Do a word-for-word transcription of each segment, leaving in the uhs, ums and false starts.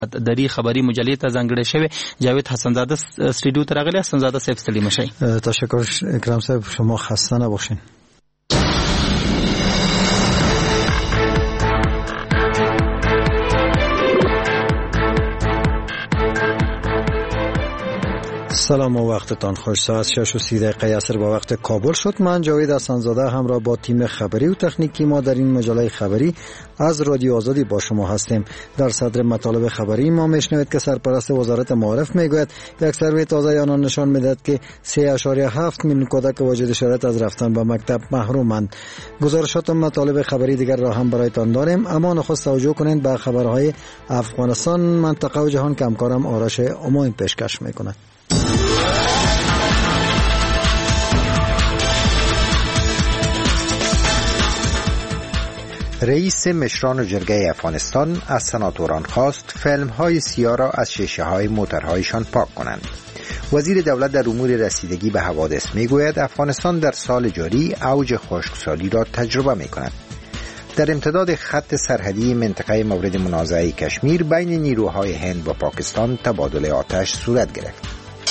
دری خبری مجلې ته ځانګړی شوی. جاوید حسن زاده استودیو ته راغلی. حسن زاده صاحب ستړي مشئ. تشکر اکرام صاحب، شما خسته نباشین. سلام و وقتتان خوش. ساعت شش و سی دقیقه عصر با وقت کابل شد. من جاوید حسن زاده همراه با تیم خبری و تکنیکی ما در این مجله خبری از رادیو آزادی با شما هستیم. در صدر مطالب خبری ما میشنوید که سرپرست وزارت معارف میگوید یک سروی تازه آنان نشان میدهد که سه ممیز هفت میلیون کودک واجد شرایط از رفتن به مکتب محرومند. گزارشات و مطالب خبری دیگر را هم برایتان داریم، اما نخست توجه کنید به خبرهای افغانستان، منطقه و جهان که همکارم آرش امید پیشکش میکند. رئیس مشران جرگه افغانستان از سناتوران خواست فیلم‌های سیاه را از شیشه‌های موترهایشان پاک کنند. وزیر دولت در امور رسیدگی به حوادث میگوید افغانستان در سال جاری اوج خشکسالی را تجربه می‌کند. در امتداد خط سرحدی منطقه مورد منازعه کشمیر بین نیروهای هند و پاکستان تبادل آتش صورت گرفت.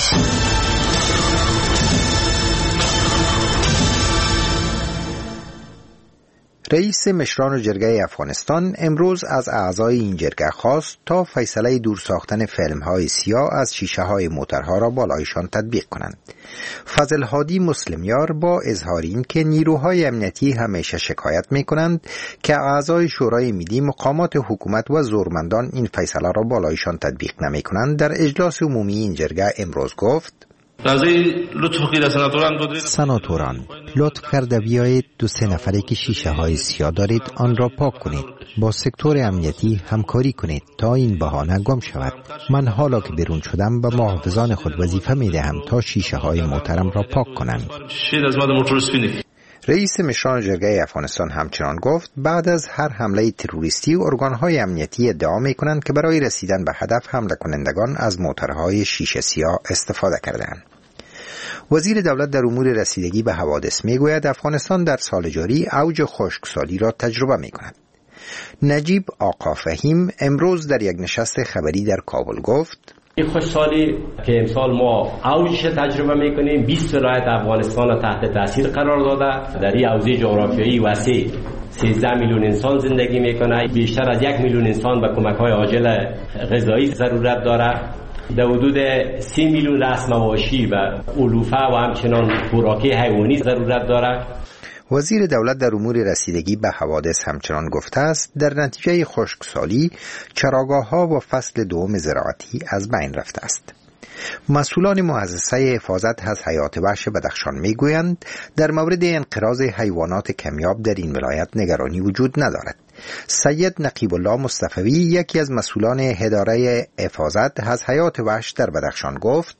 رئیس مشران جرگه افغانستان امروز از اعضای این جرگه خواست تا فیصله دور ساختن فیلم‌های سیاه از شیشه‌های موترها را بالایشان تطبیق کنند. فضل هادی مسلمیار با اظهار این که نیروهای امنیتی همیشه شکایت می‌کنند که اعضای شورای ملی، مقامات حکومت و زورمندان این فیصله را بالایشان تطبیق نمی‌کنند، در اجلاس عمومی این جرگه امروز گفت: سناتوران، لطف کرده بیایید دو سه نفره که شیشه های سیاه دارید آن را پاک کنید. با سکتور امنیتی همکاری کنید تا این بهانه گم شود. من حالا که بیرون شدم به محافظان خود وظیفه می دهم تا شیشه های محترم را پاک کنند. رئیس مشران جرگه افغانستان همچنان گفت بعد از هر حمله تروریستی ارگانهای امنیتی ادعا می کنند که برای رسیدن به هدف حمله کنندگان از موترهای شیشه سیاه استفاده کردند. وزیر دولت در امور رسیدگی به حوادث می گوید افغانستان در سال جاری اوج خشکسالی را تجربه می کند. نجیب آقا فهیم امروز در یک نشست خبری در کابل گفت: این خشکسالی که امسال ما اوجش تجربه میکنیم بیست ولایت افغانستان را تحت تاثیر قرار داده. در این حوزه جغرافیایی وسیع سیزده میلیون انسان زندگی میکنه. بیشتر از یک میلیون انسان به کمک‌های عاجل غذایی ضرورت داره. در حدود سی میلیون رأس مواشی و علوفه و همچنان خوراک حیوانی ضرورت داره. وزیر دولت در امور رسیدگی به حوادث همچنان گفته است در نتیجه خشکسالی چراگاه‌ها و فصل دوم زراعتی از بین رفته است. مسئولان مؤسسه حفاظت از حیات وحش بدخشان میگویند در مورد انقراض حیوانات کمیاب در این ولایت نگرانی وجود ندارد. سید نقیب الله مصطفی یکی از مسئولان اداره حفاظت از حیات وحش در بدخشان گفت: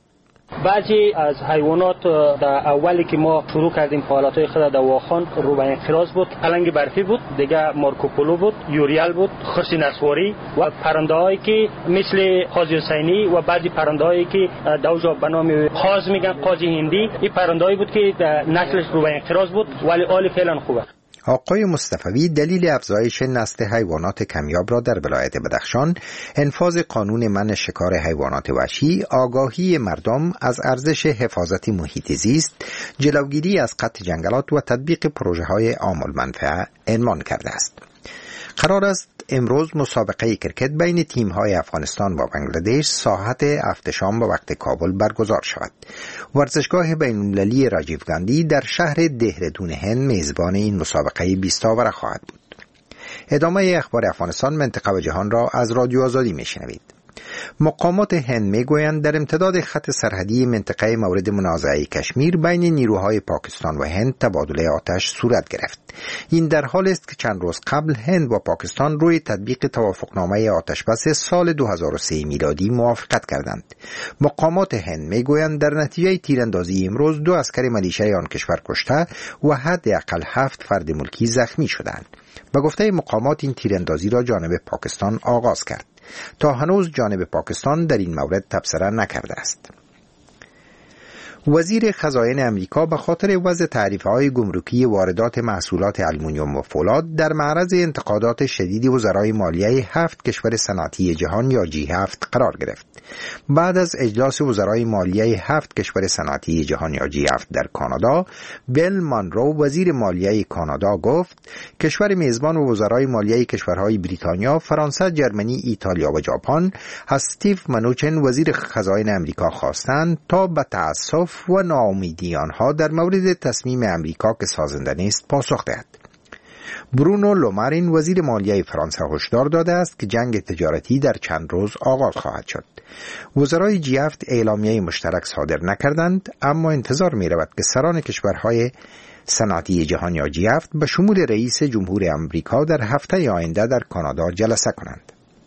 بعضی از حیوانات در اولی که ما شروع کردیم فعالیت‌های خود در واخان رو به انقراض بود. پلنگ برفی بود، دیگه مارکوپولو بود، یوریال بود، خرس نسواری و پرنده‌هایی که مثل قاز حسینی و بعضی پرنده‌هایی که دوجا به نام قاز میگن، قاز هندی، این پرنده‌ای بود که نسلش رو به انقراض بود ولی حال فعلا خوبه. آقای مصطفی دلیل افزایش نسل حیوانات کمیاب را در ولایت بدخشان انفاذ قانون منع شکار حیوانات وحشی، آگاهی مردم از ارزش حفاظت محیط زیست، جلوگیری از قطع جنگلات و تطبیق پروژه‌های عام المنفعه عنوان کرده است. قرار است امروز مسابقه کرکت بین تیم‌های افغانستان و بنگلادش ساعت هفت شام به وقت کابل برگزار شود. ورزشگاه بین‌المللی راجیو گاندی در شهر دهرادون هند میزبان این مسابقه بیست آوره خواهد بود. ادامه اخبار افغانستان، منطقه و جهان را از رادیو آزادی میشنوید. مقامات هند میگویند در امتداد خط سرحدی منطقه مورد منازعه کشمیر بین نیروهای پاکستان و هند تبادل آتش صورت گرفت. این در حالی است که چند روز قبل هند و پاکستان روی تطبیق توافقنامه آتشبس سال دو هزار و سه میلادی موافقت کردند. مقامات هند میگویند در نتیجه تیراندازی امروز دو عسکر ملیشه آن کشور کشته و حداقل هفت فرد ملکی زخمی شدند. به گفته مقامات این تیراندازی را جانب پاکستان آغاز کرد. تا هنوز جانب پاکستان در این مورد تبصره نکرده است. وزیر خزاین امریکا به خاطر وضع تعرفه‌های گمرکی واردات محصولات آلومینیوم و فولاد در معرض انتقادات شدید وزرای مالیه هفت کشور صنعتی جهان یا جی هفت قرار گرفت. بعد از اجلاس وزرای مالیه هفت کشور صنعتی جهان یا جی هفت در کانادا، بیل مانرو وزیر مالیه کانادا گفت کشور میزبان و وزرای مالیه کشورهای بریتانیا، فرانسه، جرمنی، ایتالیا و ژاپن از استیو منوچن وزیر خزاین امریکا خواستند تا به تأسف و ناامیدی آنها در مورد تصمیم امریکا که سازنده نیست پاسخ دهد. برونو لومارین وزیر مالیه فرانسه هشدار داده است که جنگ تجارتی در چند روز آغاز خواهد شد. وزرای جی هفت اعلامیه مشترک صادر نکردند، اما انتظار می رود که سران کشورهای صنعتی جهان یا جی هفت به شمول رئیس جمهور امریکا در هفته آینده در کانادا جلسه کنند.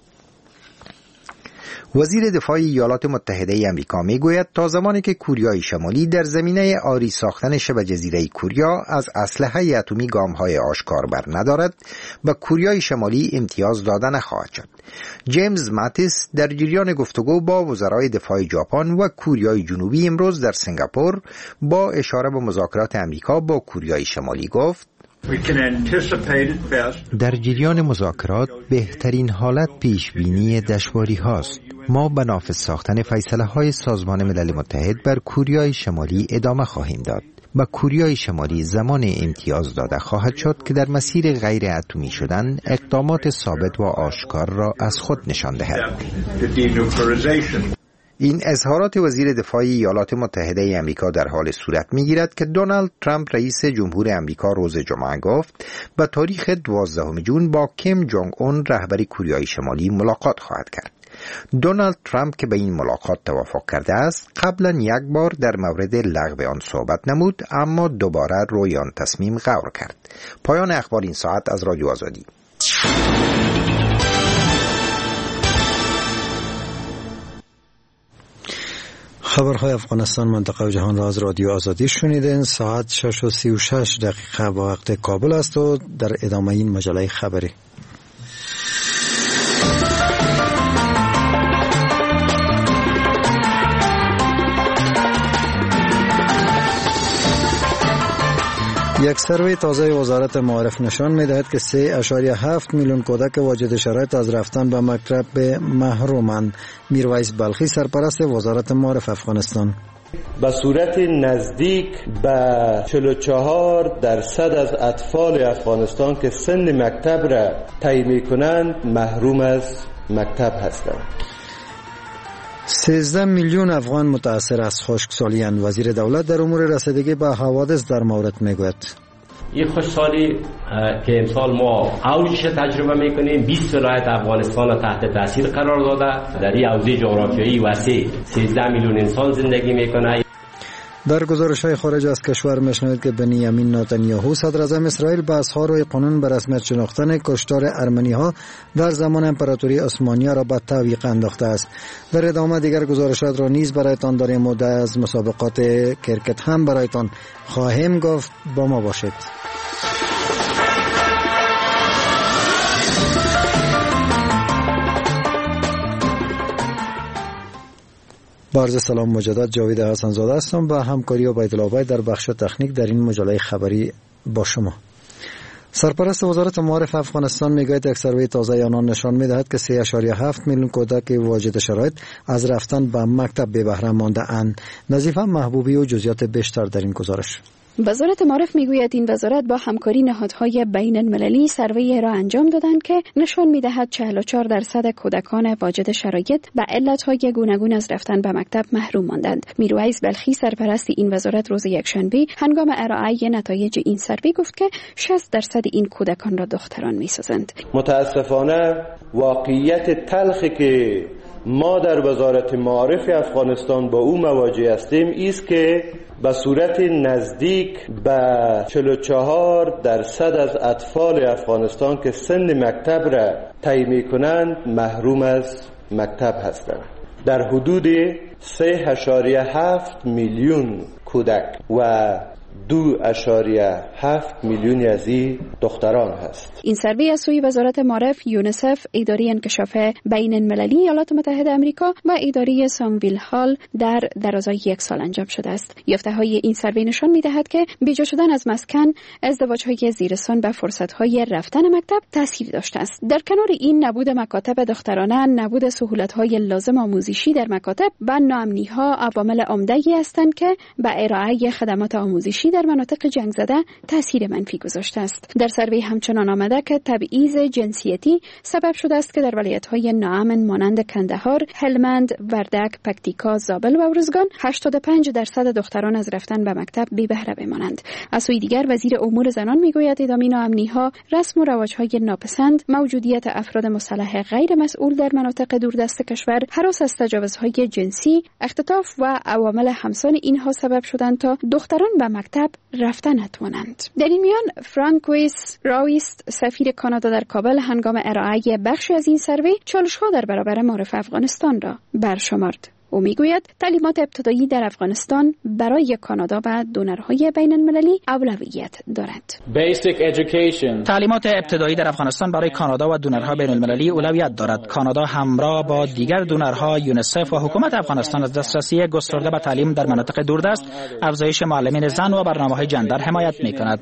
وزیر دفاع ایالات متحده امریکا میگوید تا زمانی که کوریای شمالی در زمینه آری ساختن شبه جزیره کوریا از اسلحه اتمی گام‌های آشکار بر ندارد، به کوریای شمالی امتیاز داده نخواهد شد. جیمز ماتیس در جریان گفتگو با وزرای دفاع ژاپن و کوریای جنوبی امروز در سنگاپور با اشاره به مذاکرات امریکا با کوریای شمالی گفت: در جریان مذاکرات بهترین حالت پیشبینی دشواری هاست. ما به نافذ ساختن فیصله های سازمان ملل متحد بر کوریای شمالی ادامه خواهیم داد. به کوریای شمالی زمان امتیاز داده خواهد شد که در مسیر غیر اتمی شدن اقدامات ثابت و آشکار را از خود نشان دهد. این اظهارات وزیر دفاع ایالات متحده امریکا در حال صورت می‌گیرد که دونالد ترامپ رئیس جمهور امریکا روز جمعه گفت به تاریخ دوازدهم ژوئن با کیم جونگ اون رهبر کوریای شمالی ملاقات خواهد کرد. دونالد ترامپ که به این ملاقات توافق کرده است، قبلا یک بار در مورد لغو آن صحبت نمود، اما دوباره روی آن تصمیم غور کرد. پایان اخبار این ساعت از رادیو آزادی. خبرهای افغانستان، منطقه و جهان را از رادیو آزادی شنیدین. ساعت شش و سی و شش دقیقه با وقت کابل است و در ادامه این مجله خبری. یک سروی تازه وزارت معارف نشان می‌دهد که سه اشاریه هفت میلیون کودک واجد شرایط از رفتن به مکتب محرومند. میرویس بلخی سرپرست وزارت معارف افغانستان: به صورت نزدیک به چهل و چهار درصد از اطفال افغانستان که سن مکتب را طی می‌کنند محروم از مکتب هستند. سیزده میلیون افغان متاثر از خشکسالی اند. وزیر دولت در امور رسیدگی به حوادث در مورد میگوید: این خشکسالی که امسال ما اوجش تجربه میکنیم، بیست ولایت افغانستان را تحت تاثیر قرار داده. در این حوزه جغرافیایی وسیع سیزده میلیون انسان زندگی میکنه. در گزارش‌های خارج از کشور می‌شنوید که بنیامین نتانیاهو صدر اعظم اسرائیل به اظهار روی قانون به رسمیت شناختن کشتار ارمنی‌ها در زمان امپراتوری عثمانی را به تعویق انداخته است. در ادامه دیگر گزارشات را نیز برایتان داریم و از مسابقات کرکت هم برایتان خواهیم گفت. با ما باشید. با عرض سلام مجدد، جاوید حسن زاده هستم و همکاری عبیدالله در بخش تکنیک در این مجله خبری با شما. سرپرست وزارت معارف افغانستان میگوید یک سروی تازه آنان نشان میدهد که سه اشاریه هفت میلیون کودک واجد شرایط از رفتن به مکتب بی بهره مانده اند. نظیفه محبوبی و جزئیات بیشتر در این گزارش. وزارت معارف میگوید این وزارت با همکاری نهادهای بین المللی سروی را انجام دادند که نشان میدهد چهل و چهار درصد کودکان واجد شرایط به علتهای گوناگون از رفتن به مکتب محروم ماندند. میرویس بلخی سرپرست این وزارت روز یکشنبه هنگام ارائه نتایج این سروی گفت که شصت درصد این کودکان را دختران میسازند. متاسفانه واقعیت تلخی که ما در وزارت معارف افغانستان با او مواجه هستیم است که به صورت نزدیک به چهل و چهار درصد از اطفال افغانستان که سن مکتب را طی می‌کنند محروم از مکتب هستند. در حدود سه اشاریه هفت میلیون کودک و دو اشاریه هفت میلیون از این دختران هست. این سروی از سوی وزارت معارف، یونیسف، اداره انکشاف بین المللی ایالات متحده آمریکا و اداره سامویل هال در درازای یک سال انجام شده است. یافته‌های این سروی نشان می‌دهد که بیجا شدن از مسکن، ازدواج‌های زیرسان و فرصت‌های رفتن مکتب تاثیر داشته است. در کنار این، نبود مکاتب دخترانه، نبود سهولت‌های لازم آموزشی در مکاتب و ناامنی‌ها عوامل عمده‌ای هستند که به ارائه خدمات آموزشی در مناطق جنگ زده تاثیر منفی گذاشته است. در سروی همچنان آمده که تبعیض جنسیتی سبب شده است که در ولایت‌های ناامن مانند کندهار، هلمند، وردک، پکتیکا، زابل و ارزگان هشتاد و پنج درصد دختران از رفتن به مکتب بی بهره بمانند. از سوی دیگر، وزیر امور زنان میگوید ادامه ناامنی‌ها، رسم و رواج‌های ناپسند، موجودیت افراد مسلح غیر مسئول در مناطق دوردست کشور، هراس از تجاوزهای جنسی، اختطاف و عوامل همسان اینها سبب شدند تا دختران به مکتب رفتن نتوانند. در این میان فرانکویس راویست، سفیر کانادا در کابل، هنگام ارائه بخشی از این سروی چالش‌ها در برابر معارف افغانستان را برشمرد. او میگوید تعلیمات ابتدایی در افغانستان برای کانادا و دونرهای بین المللی اولویت دارد. تعلیمات ابتدایی در افغانستان برای کانادا و دونرهای بین المللی اولویت دارد. کانادا همراه با دیگر دونرها، یونیسف و حکومت افغانستان از دسترسی گسترده به تعلیم در مناطق دوردست، افزایش معلمین زن و برنامه‌های جندر حمایت می‌کند.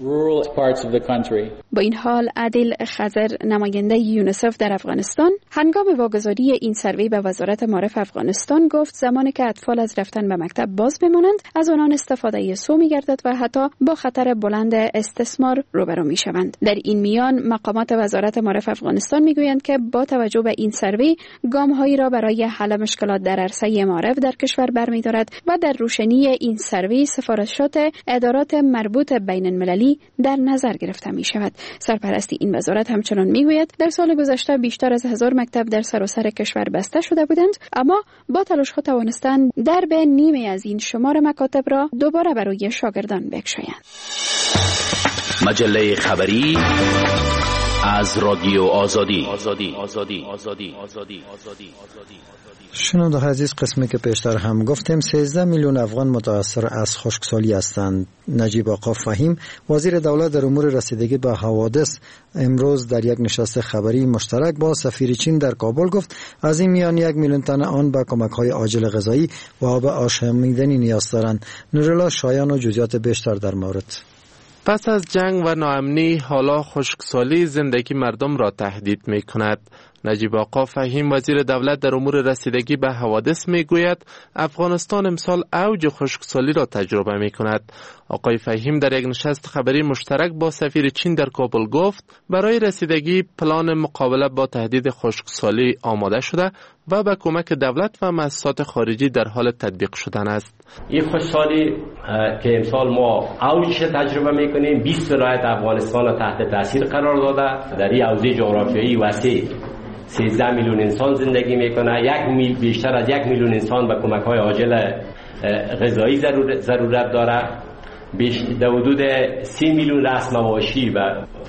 با این حال، عادل خضر، نماینده یونیسف در افغانستان، هنگام واگذاری این سروی به وزارت معارف افغانستان گفت زمانی که اطفال از رفتن به مکتب باز بمانند، از آنان استفاده سو می‌گردد و حتی با خطر بلند استثمار روبرو می‌شوند. در این میان، مقامات وزارت معارف افغانستان می‌گویند که با توجه به این سروی، گام‌هایی را برای حل مشکلات در عرصه معارف در کشور برمی‌دارد و در روشنی این سروی سفارشات ادارات مربوط بین المللی در نظر گرفته می‌شود. سرپرستی این وزارت همچنان می‌گوید در سال گذشته بیشتر از هزار مکتب در سراسر کشور بسته شده بودند، اما با تلاش‌ها توانستند درب نیمه از این شمار مکاتب را دوباره برای شاگردان بگشایند. مجله خبری از رادیو آزادی. آزادی آزادی آزادی آزادی آزادی شنونده عزیز، قسمی که پیشتر هم گفتیم سیزده میلیون افغان متاثر از خشکسالی هستند. نجیب آقا فهیم، وزیر دولت در امور رسیدگی به حوادث، امروز در یک نشست خبری مشترک با سفیر چین در کابل گفت از این میان یک میلیون تن آن به کمک‌های عاجل غذایی و آب آشامیدنی نیاز دارند. نورالله شایان و جزئیات بیشتر در مورد. پس از جنگ و ناامنی، حالا خشکسالی زندگی مردم را تهدید می کند. نجیب آقا فهیم، وزیر دولت در امور رسیدگی به حوادث می گوید افغانستان امسال اوج خشکسالی را تجربه می کند. آقای فهیم در یک نشست خبری مشترک با سفیر چین در کابل گفت برای رسیدگی پلان مقابله با تهدید خشکسالی آماده شده و به کمک دولت و مؤسسات خارجی در حال تطبیق شدن است. این خشکسالی که امسال ما اوجش تجربه میکنیم، بیست ولایت افغانستان را تحت تاثیر قرار داده. در این حوزه جغرافیایی وسیع سیزده میلیون انسان زندگی میکنه. یک میل بیشتر از یک میلیون انسان به کمک‌های عاجل غذایی ضرورت داره. در حدود سی میلیون رأس مواشی و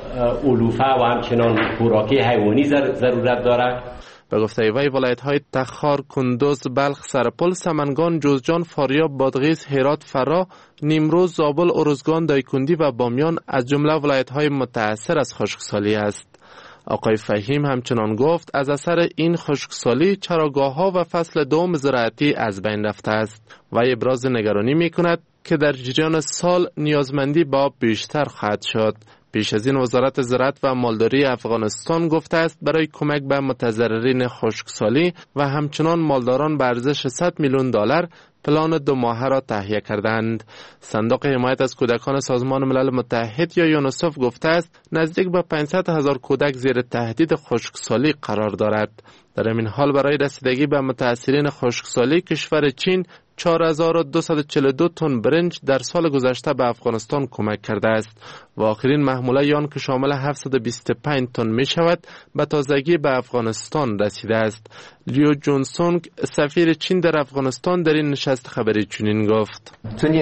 علوفه و همچنان خوراکی حیوانی ضرورت داره. به گفته وی، ولایت‌های تخار، کندوز، بلخ، سرپل، سمنگان، جوزجان، فاریاب، بادغیس، هرات، فرا، نیمروز، زابل، ارزگان، دایکندی و بامیان از جمله ولایت‌های متأثر از خشکسالی است. آقای فهیم همچنان گفت از اثر این خشکسالی چراگاه‌ها و فصل دوم زراعتی از بین رفته است و ابراز نگرانی می‌کند که در جریان سال نیازمندی به آب بیشتر خواهد شد. پیش از این وزارت زراعت و مالداری افغانستان گفته است برای کمک به متضررین خشکسالی و همچنان مالداران به ارزش صد میلیون دلار پلان دو ماهه را تهیه کردند. صندوق حمایت از کودکان سازمان ملل متحد یا یونیسف گفته است نزدیک به پانصد هزار کودک زیر تهدید خشکسالی قرار دارد. در این حال برای رسیدگی به متاثرین خشکسالی، کشور چین چهار هزار و دویست و چهل و دو تن برنج در سال گذشته به افغانستان کمک کرده است و آخرین محموله یان که شامل هفتصد و بیست و پنج تن می شود به تازگی به افغانستان رسیده است. لیو جونسونگ، سفیر چین در افغانستان، در این نشست خبری چنین گفت: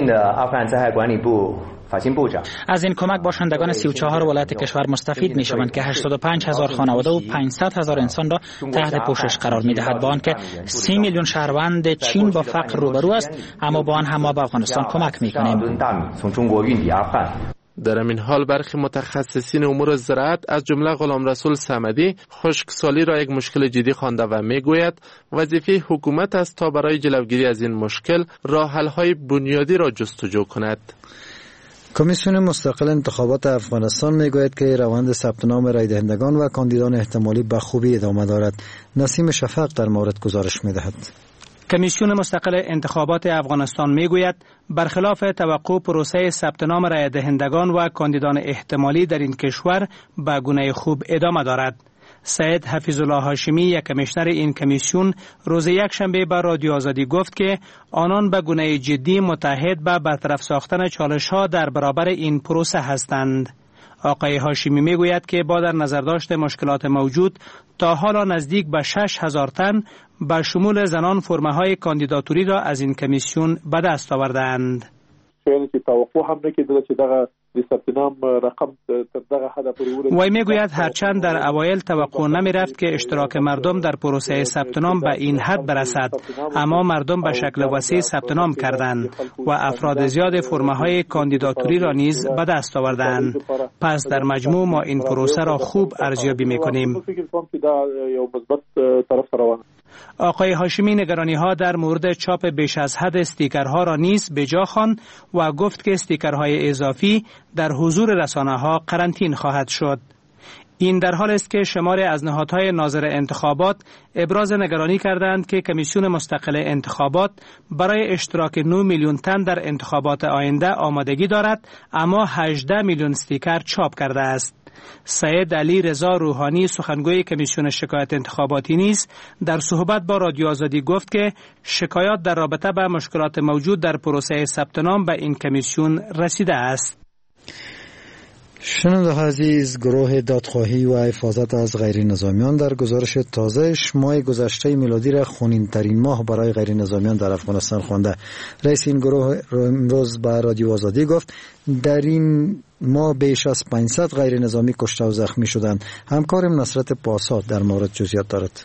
از این کمک باشندگان سی و چهار ولایت کشور مستفید می شوند که هشتاد و پنج هزار خانواده و پانصد هزار انسان را تحت پوشش قرار می دهد، با آنکه سی میلیون شهروند چین با فقر روبرو است، اما با آن هم ما به افغانستان کمک میکنیم. در این حال برخی متخصصین امور زراعت از جمله غلام رسول صمدی خشکسالی را یک مشکل جدی خوانده و میگوید وظیفه حکومت است تا برای جلوگیری از این مشکل راه حل های بنیادی را جستجو کند. کمیسیون مستقل انتخابات افغانستان میگوید که روند ثبت نام رای دهندگان و کاندیدان احتمالی به خوبی ادامه دارد. نسیم شفق در مورد گزارش میدهد. کمیسیون مستقل انتخابات افغانستان میگوید برخلاف توقع پروسه ثبت نام رای دهندگان و کاندیدان احتمالی در این کشور به گونه خوب ادامه دارد. سید حفیظ الله هاشمی یک کمیشنر این کمیسیون روز یک شنبه به رادیو آزادی گفت که آنان به گونه جدی متحد به برطرف ساختن چالش ها در برابر این پروسه هستند. آقای هاشمی میگوید که با در نظر داشت مشکلات موجود تا حالا نزدیک به شش هزار تن به شمول زنان فرمه های کاندیداتوری را از این کمیسیون به دست آوردند. وی میگوید هرچند در اوایل توقع نمی رفت که اشتراک مردم در پروسه ثبت نام به این حد برسد، اما مردم به شکل وسیع ثبت نام کردند و افراد زیاد فرمه های کاندیداتوری را نیز به دست آوردند. پس در مجموع ما این پروسه را خوب ارزیابی میکنیم. آقای هاشمی نگرانی ها در مورد چاپ بیش از حد استیکرها را نیز به جا خواند و گفت که استیکرهای اضافی در حضور رسانه ها قرنطین خواهد شد. این در حال است که شماری از نهادهای ناظر انتخابات ابراز نگرانی کردند که کمیسیون مستقل انتخابات برای اشتراک نه میلیون تن در انتخابات آینده آمادگی دارد، اما هجده میلیون استیکر چاپ کرده است. سید علی رضا روحانی سخنگوی کمیسیون شکایت انتخاباتی نیز در صحبت با رادیو آزادی گفت که شکایات در رابطه با مشکلات موجود در پروسه ثبت نام به این کمیسیون رسیده است. شنونده عزیز، گروه دادخواهی و حفاظت از غیر نظامیان در گزارش تازه‌اش ماه گذشته میلادی را خونین ترین ماه برای غیر نظامیان در افغانستان خوانده. رئیس این گروه امروز به رادیو آزادی گفت در این ماه بیش از پانصد غیر نظامی کشته و زخمی شدند. همکارم نصرت پاسا در مورد جزئیات دارد.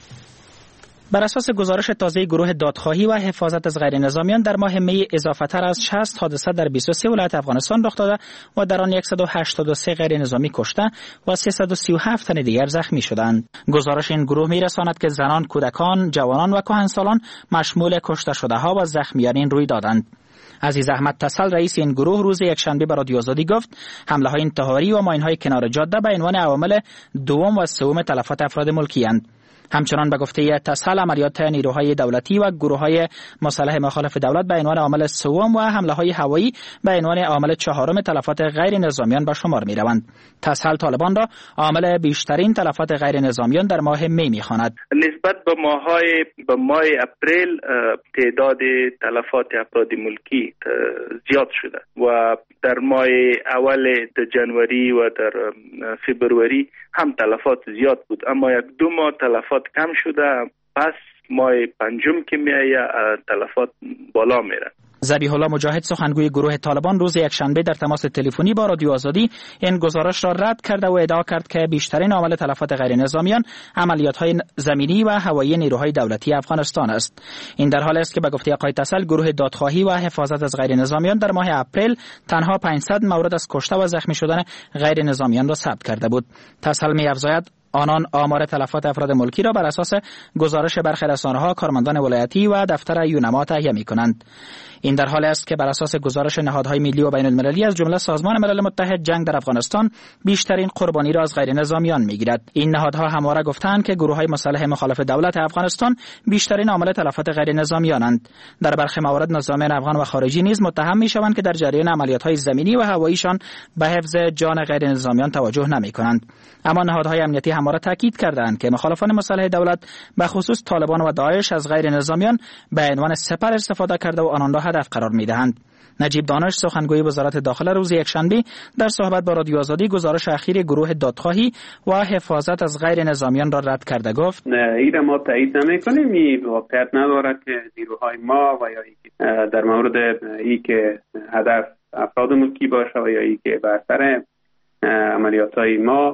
بر اساس گزارش تازه گروه دادخواهی و حفاظت از غیر نظامیان در ماه می اضافه‌تر از شصت حادثه در بیست و سه ولایت افغانستان رخ داده و در آن صد و هشتاد و سه غیر نظامی کشته و سیصد و سی و هفت تن دیگر زخمی شدند. گزارش این گروه می‌رساند که زنان، کودکان، جوانان و کهنسالان مشمول کشته شده‌ها و زخمیان این روی دادند. عزیز احمد تسل رئیس این گروه روز یکشنبه به رادیو آزادی گفت حمله‌های انتحاری و ماین‌های کنار جاده به عنوان عوامل دوم و سوم تلفات افراد ملکی اند. همچنان به گفته تسل عملیات نیروهای دولتی و گروه‌های مسلح مخالف دولت به عنوان عامل سوم و حمله‌های هوایی به عنوان عامل چهارم تلفات غیر نظامیان به شمار می‌روند. تسل طالبان را عامل بیشترین تلفات غیر نظامیان در ماه می می‌خواند. نسبت به ماه‌های به ماه اپریل تعداد تلفات افراد ملکی زیاد شده و در ماه اول جنوری و در فبروری هم تلفات زیاد بود، اما یک دو ماه تلفات کم شده. پس ماه پنجم که میایه تلفات بالا میره. ذبیح الله مجاهد سخنگوی گروه طالبان روز یکشنبه در تماس تلفنی با رادیو آزادی این گزارش را رد کرده و ادعا کرد که بیشترین عامل تلفات غیر نظامیان عملیات‌های زمینی و هوایی نیروهای دولتی افغانستان است. این در حالی است که به گفته آقای تسل گروه دادخواهی و حفاظت از غیر نظامیان در ماه اپریل تنها پانصد مورد از کشته و زخمی شدن غیر نظامیان را ثبت کرده بود. تسل می‌افزاید آنان آمار تلفات افراد ملکی را بر اساس گزارش برخی رسانه‌ها، کارمندان ولایتی و دفتر یونما تهیه می‌کنند. این در حالی است که بر اساس گزارش نهادهای ملی و بین‌المللی از جمله سازمان ملل متحد جنگ در افغانستان بیشترین قربانی را از غیر نظامیان می‌گیرد. این نهادها همواره گفتند که گروه‌های مسلح مخالف دولت افغانستان بیشترین عامل تلفات غیر نظامیانند. در برخی موارد نظامیان افغان و خارجی نیز متهم می‌شوند که در جریان عملیات‌های زمینی و هواییشان به حفظ جان غیر نظامیان توجه نمی‌کنند. اما نهادهای امنیتی همواره تاکید کردند که مخالفان مسلح دولت به خصوص طالبان و داعش از غیر نظامیان به عنوان سپر استفاده کرده و آنان را هدف قرار می‌دهند. نجیب دانش سخنگوی وزارت داخله روز یکشنبه در صحبت با رادیو آزادی گزارش اخیر گروه دادخواهی و حفاظت از غیر نظامیان را رد کرده گفت این را ما تایید نمی‌کنیم. این واقعیت ندارد که نیروهای ما و یا در مورد ای که هدف افراد ملکی باشه و یا ای که بر سر عملیات‌های ما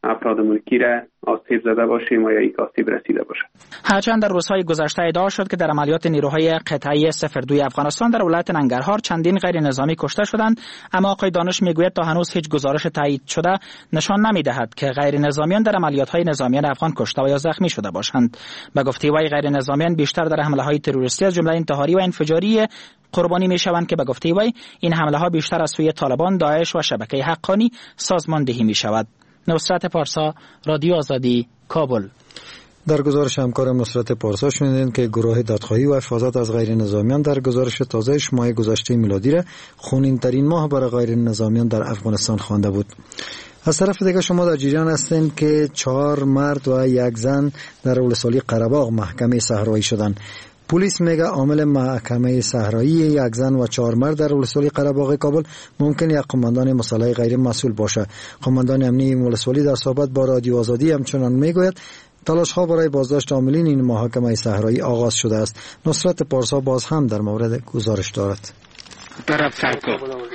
افراد ملکی را آسیب زده باشیم و یا یک آسیب رسیده باشه. هرچند در روزهای گذشته ادعا شد که در عملیات نیروهای قطعی صفر دو افغانستان در ولایت ننگرهار چندین غیر نظامی کشته شدند، اما آقای دانش میگوید تا هنوز هیچ گزارش تایید شده نشان نمیدهد که غیر نظامیان در عملیات‌های نظامیان افغان کشته و یا زخمی شده باشند. به گفته وی غیر نظامیان بیشتر در حمله‌های تروریستی از جمله انتحاری و انفجاری قربانی میشوند که به گفته وی این حمله ها بیشتر از سوی طالبان، داعش و شبکه حقانی سازماندهی می شود. نصرت پارسا، رادیو آزادی، کابل. در گزارش همکارم نصرت پارسا شنیدین که گروه دادخواهی و حفاظت از غیر نظامیان در گزارش تازه‌اش ماه گذشته میلادی را خونین ترین ماه برای غیر نظامیان در افغانستان خوانده بود. از طرف دیگه شما در جریان هستین که چهار مرد و یک زن در ولسوالی قره‌باغ محکمه صحرایی شدند. پلیس میگه عامل محکمه صحرایی یک زن و چهار مرد در ولسوالی قره‌باغ کابل ممکن یک قماندان مسلح غیر مسئول باشه. قماندان امنیتی ولسوالی در صحبت با رادیو آزادی همچنان میگوید تلاش ها برای بازداشت عاملین این محاکمه صحرایی آغاز شده است. نصرت پارسا باز هم در مورد گزارش دارد. طرف سرکو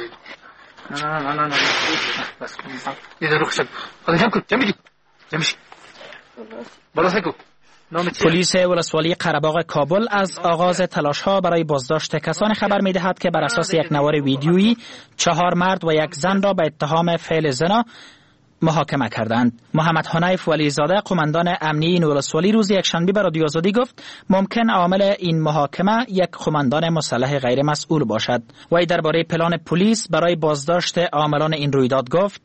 نه نه نه نه نه بس یه درو خشب خدا جمع کن جمع جمع بالا سرکو. پلیس ولسوالی قره‌باغ کابل از آغاز تلاش‌ها برای بازداشت کسانی خبر می‌دهد که بر اساس یک نوار ویدیویی چهار مرد و یک زن را به اتهام فعل زنا محاکمه کردند. محمد حنیف ولیزاده قماندان امنی این ولسوالی روز یکشنبه به رادیو آزادی گفت ممکن عامل این محاکمه یک قماندان مسلح غیر مسئول باشد. وی درباره پلان پلیس برای بازداشت عاملان این رویداد گفت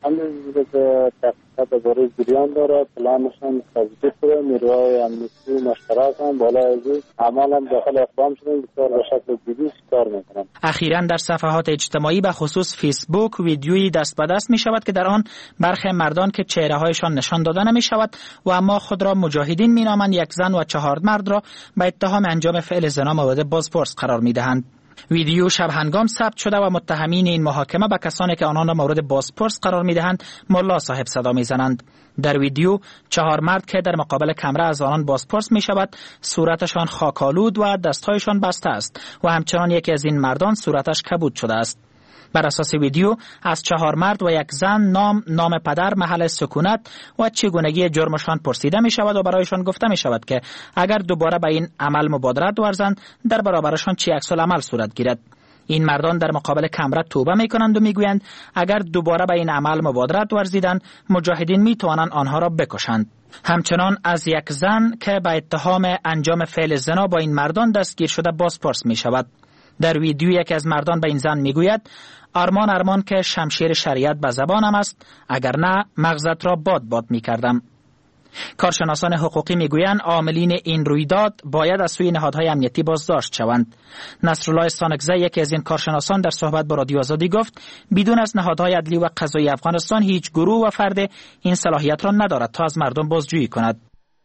درباره جریان داره، پلانشان تجدید شده، نیروهای امنیتی مشترک هم بالا ازی عمل هم داخل اقدام شدن، بسیار به شکل جدی کار میکنن. اخیراً در صفحات اجتماعی به خصوص فیسبوک ویدیویی دست به دست می شود که در آن برخی مردان که چهره هایشان نشان داده نمی شود و اما خود را مجاهدین می نامند یک زن و چهار مرد را به اتهام انجام فعل زنا مورد بازپرس قرار می دهند. ویدیو شب هنگام ثبت شده و متهمین این محاکمه به کسانی که آنان را مورد بازپرس قرار می‌دهند ملا صاحب صدا می‌زنند. در ویدیو چهار مرد که در مقابل کمره از آنان بازپرس می‌شود صورتشان خاک‌آلود و دست‌هایشان بسته است و همچنان یکی از این مردان صورتش کبود شده است. بر اساس ویدیو از چهار مرد و یک زن نام، نام پدر، محل سکونت و چگونگی جرمشان پرسیده می شود و برایشان گفته می شود که اگر دوباره به این عمل مبادرت ورزند در برابرشان چه عکس‌العمل صورت گیرد. این مردان در مقابل کمره توبه می کنند و می گویند اگر دوباره به این عمل مبادرت ورزیدند مجاهدین می توانند آنها را بکشند. همچنان از یک زن که به اتهام انجام فعل زنا با این مردان دستگیر شده بازپرس می شود. در ویدیو یکی از مردان به این زن میگوید آرمان آرمان که شمشیر شریعت به زبانم است، اگر نه مغزت را باد باد میکردم. کارشناسان حقوقی میگویند عاملین این رویداد باید از سوی نهادهای امنیتی بازداشت شوند. نصرالله سانکزی یکی از این کارشناسان در صحبت با رادیو آزادی گفت بدون از نهادهای عدلی و قضایی افغانستان هیچ گروه و فرد این صلاحیت را ندارد تا از مردم بازجویی کند.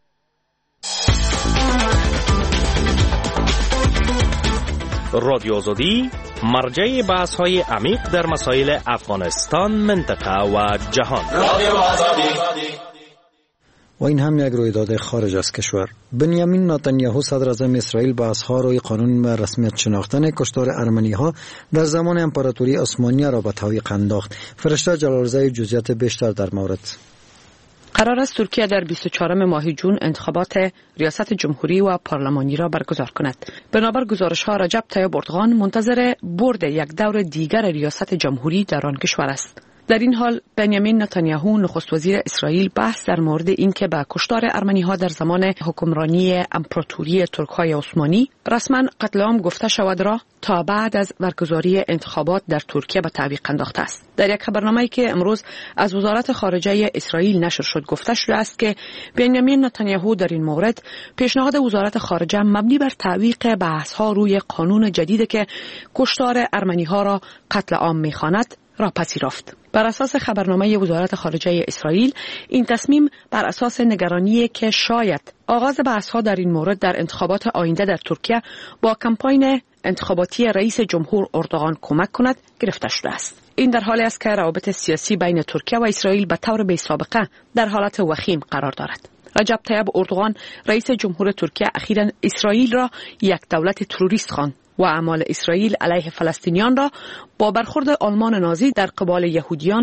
رادیو آزادی مرجع بحث های عمیق در مسائل افغانستان، منطقه و جهان. رادیو آزادی. و این هم یک رویداد خارج از کشور. بنیامین نتانیاهو صدر اعظم اسرائیل به اظهار قانون به رسمیت شناختن کشتار ارمنی ها در زمان امپراتوری عثمانی را به تعویق انداخت. فرشته جلالزاده جزئیات بیشتر در مورد. قرار است ترکیه در بیست و چهارم ماه جون انتخابات ریاست جمهوری و پارلمانی را برگزار کند. بنابر گزارش ها رجب طیب اردوغان منتظر برد یک دور دیگر ریاست جمهوری در آن کشور است. در این حال بنیامین نتانیاهو نخست وزیر اسرائیل بحث در مورد اینکه به کشتار ارمنی ها در زمان حکمرانی امپراتوری ترک های عثمانی رسما قتل عام گفته شود را تا بعد از برگزاری انتخابات در ترکیه به تعویق انداخته است. در یک خبرنامه‌ای که امروز از وزارت خارجه اسرائیل نشر شد گفته شده است که بنیامین نتانیاهو در این مورد پیشنهاد وزارت خارجه مبنی بر تعویق بحث ها روی قانون جدیدی که کشتار ارمنی ها را قتل عام می‌خواند را پذیرفت. بر اساس خبرنامه وزارت خارجه اسرائیل این تصمیم بر اساس نگرانی که شاید آغاز بحث‌ها در این مورد در انتخابات آینده در ترکیه با کمپاین انتخاباتی رئیس جمهور اردوغان کمک کند گرفته شده است. این در حالی است که روابط سیاسی بین ترکیه و اسرائیل به طور بی سابقه در حالت وخیم قرار دارد. رجب طیب اردوغان رئیس جمهور ترکیه اخیراً اسرائیل را یک دولت تروریست خواند و اعمال اسرائیل علیه فلسطینیان را با برخورد آلمان نازی در قبال یهودیان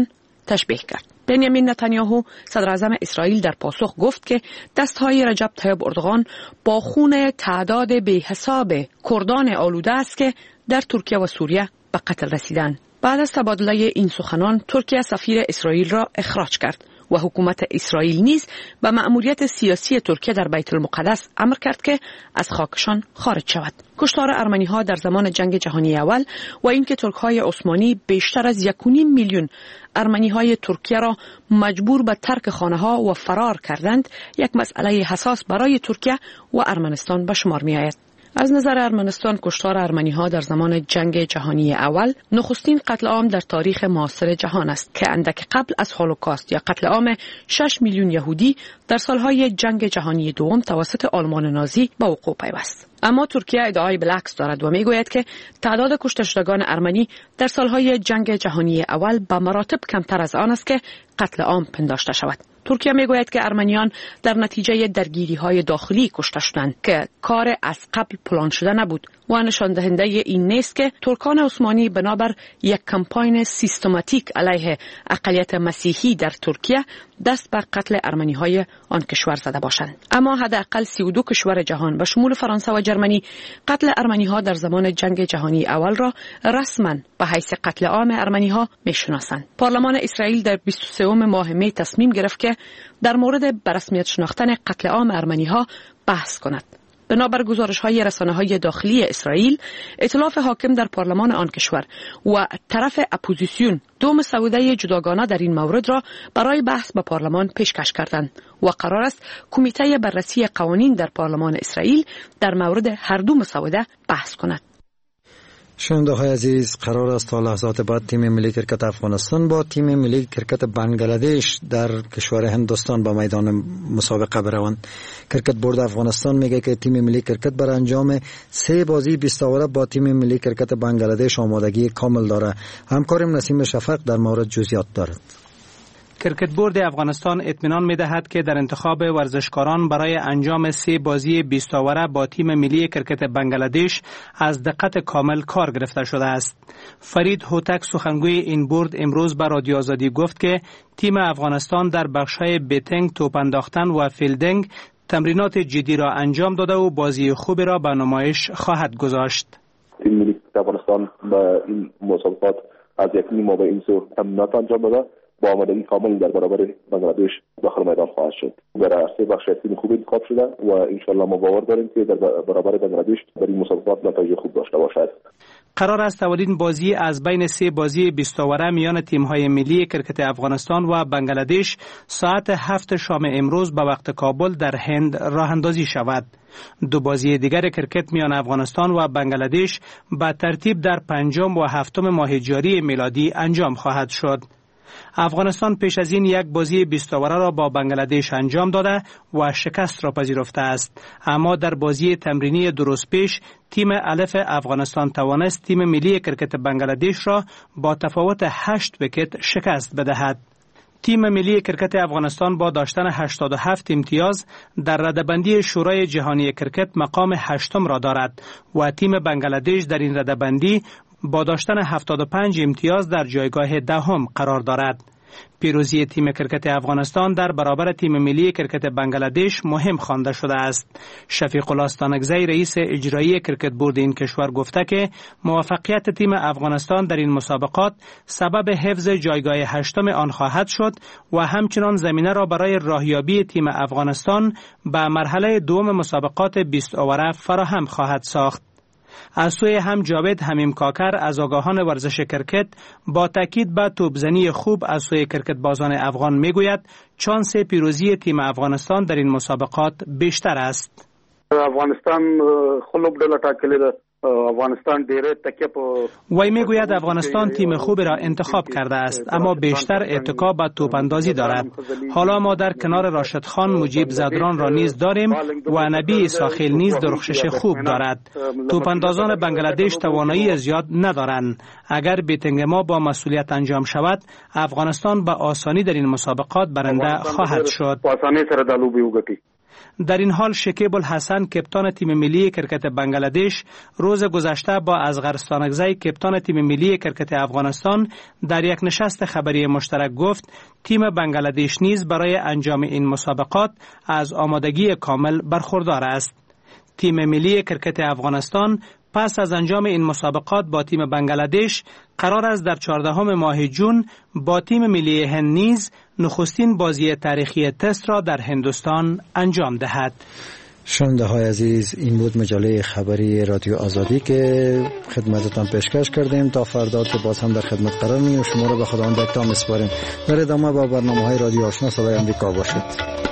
تشبیه کرد. بنیامین نتانیاهو صدر اعظم اسرائیل در پاسخ گفت که دستهای رجب طیب اردوغان با خون تعداد بی‌حساب کردان آلوده است که در ترکیه و سوریه به قتل رسیدند. بعد از تبادله این سخنان ترکیه سفیر اسرائیل را اخراج کرد و حکومت اسرائیل نیز به مأموریت سیاسی ترکیه در بیت المقدس امر کرد که از خاکشان خارج شود. کشتار ارمنی ها در زمان جنگ جهانی اول و اینکه ترک های عثمانی بیشتر از یک و نیم میلیون ارمنی های ترکیه را مجبور به ترک خانه ها و فرار کردند، یک مسئله حساس برای ترکیه و ارمنستان به شمار می آید. از نظر ارمنستان کشتار ارمنی ها در زمان جنگ جهانی اول نخستین قتل عام در تاریخ معاصر جهان است که اندک قبل از هولوکاست یا قتل عام شش میلیون یهودی در سالهای جنگ جهانی دوم توسط آلمان نازی به وقوع پیوست. اما ترکیه ادعای بالعکس دارد و میگوید که تعداد کشته شدگان ارمنی در سالهای جنگ جهانی اول به مراتب کمتر از آن است که قتل عام پنداشته شود. ترکیه میگوید که ارمنیان در نتیجه درگیری‌های داخلی کشته شدند که کار از قبل پلان شده نبود و نشان دهنده این نیست که ترکان عثمانی بنابر یک کمپاین سیستماتیک علیه اقلیت مسیحی در ترکیه دست به قتل ارمنی‌های آن کشور زده باشند. اما حداقل سی و دو کشور جهان به شمول فرانسه و جرمنی قتل ارمنی‌ها در زمان جنگ جهانی اول را رسما به حیث قتل عام ارمنی‌ها می‌شناسند. پارلمان اسرائیل در بیست و سوم ماه می تصمیم گرفت که در مورد به رسمیت شناختن قتل عام ارمنی‌ها بحث کند. بنابر گزارش‌های رسانه‌های داخلی اسرائیل، ائتلاف حاکم در پارلمان آن کشور و طرف اپوزیسیون دو مسوده جداگانه در این مورد را برای بحث به پارلمان پیشکش کردند و قرار است کمیته بررسی قوانین در پارلمان اسرائیل در مورد هر دو مسوده بحث کند. شنونده های عزیز، قرار است تا لحظات بعد تیم ملی کرکت افغانستان با تیم ملی کرکت بنگلادش در کشور هندوستان با میدان مسابقه بروند. کرکت بورد افغانستان میگه که تیم ملی کرکت برای انجام سه بازی بیست اوره با تیم ملی کرکت بنگلادش آمادگی کامل داره. همکارم نسیم شفق در مورد جزئیات دارد. کرکت بورد افغانستان اطمینان می‌دهد که در انتخاب ورزشکاران برای انجام سه بازی بیست اوره با تیم ملی کرکت بنگلادش از دقت کامل کار گرفته شده است. فرید هوتک سخنگوی این بورد امروز به رادیو آزادی گفت که تیم افغانستان در بخش‌های بیتینگ، توپ انداختن و فیلدینگ تمرینات جدی را انجام داده و بازی خوبی را به نمایش خواهد گذاشت. تیم ملی افغانستان به این مسابقات از یک نیم به این سو تمرینات انجام داده با آمادگی کامل در برابر بنگلادش داخل میدان خواهد شد. در سه بخش تیم خوب انتخاب شده و ان شاء الله ما باور داریم که در برابر بنگلادش در این مسابقات نتایج خوب داشته باشد. قرار است اولین بازی از بین سه بازی بیست اوره میان تیم‌های ملی کرکت افغانستان و بنگلادش ساعت هفت شام امروز به وقت کابل در هند راه اندازی شود. دو بازی دیگر کرکت میان افغانستان و بنگلادش به ترتیب در پنجم و هفتم ماه جاری میلادی انجام خواهد شد. افغانستان پیش از این یک بازی بیست اوره را با بنگلادش انجام داده و شکست را پذیرفته است، اما در بازی تمرینی درست پیش تیم الف افغانستان توانست تیم ملی کرکت بنگلادش را با تفاوت هشت ویکت شکست بدهد. تیم ملی کرکت افغانستان با داشتن هشتاد و هفت امتیاز در رده‌بندی شورای جهانی کرکت مقام هشتم را دارد و تیم بنگلادش در این رده‌بندی با داشتن هفتاد و پنج امتیاز در جایگاه دهم قرار دارد. پیروزی تیم کرکت افغانستان در برابر تیم ملی کرکت بنگلادش مهم خوانده شده است. شفیق الله استانکزی رئیس اجرایی کرکت بورد این کشور گفته که موفقیت تیم افغانستان در این مسابقات سبب حفظ جایگاه هشتم آن خواهد شد و همچنان زمینه را برای راهیابی تیم افغانستان به مرحله دوم مسابقات بیست اوره فراهم خواهد ساخت. از سوی هم جاوید همیم کاکر از آگاهان ورزش کرکت با تاکید به توپزنی خوب از سوی کرکت بازان افغان میگوید چانس پیروزی تیم افغانستان در این مسابقات بیشتر است. افغانستان خلوب ډله ټاکلې ده. افغانستان ډېر تکیه په وی میگوید افغانستان تیم خوبی را انتخاب کرده است اما بیشتر اتکا به توپ اندازی دارد. حالا ما در کنار راشد خان مجیب زدران را نیز داریم و نبی اساخیل نیز درخشش خوب دارد. توپ اندازان بنگلادش توانایی زیاد ندارند. اگر بیتینگ ما با مسئولیت انجام شود افغانستان به آسانی در این مسابقات برنده خواهد شد. در این حال شکیب الحسن کپتان تیم ملی کرکت بنگلادش روز گذشته با اصغر ستانکزی کپتان تیم ملی کرکت افغانستان در یک نشست خبری مشترک گفت تیم بنگلادش نیز برای انجام این مسابقات از آمادگی کامل برخوردار است. تیم ملی کرکت افغانستان پس از انجام این مسابقات با تیم بنگلادش قرار است در چهاردهم ماه جون با تیم ملی هند نیز نخستین بازی تاریخی تست را در هندوستان انجام دهد. شنونده های عزیز، این بود مجله خبری رادیو آزادی که خدمتتان پیشکش کردیم. تا فردا که باز هم در خدمت قرار می‌گیریم. شما را به خداوند یکتا می‌سپاریم. در ادامه با برنامه‌های رادیو آشنا صدای آمریکا باشید.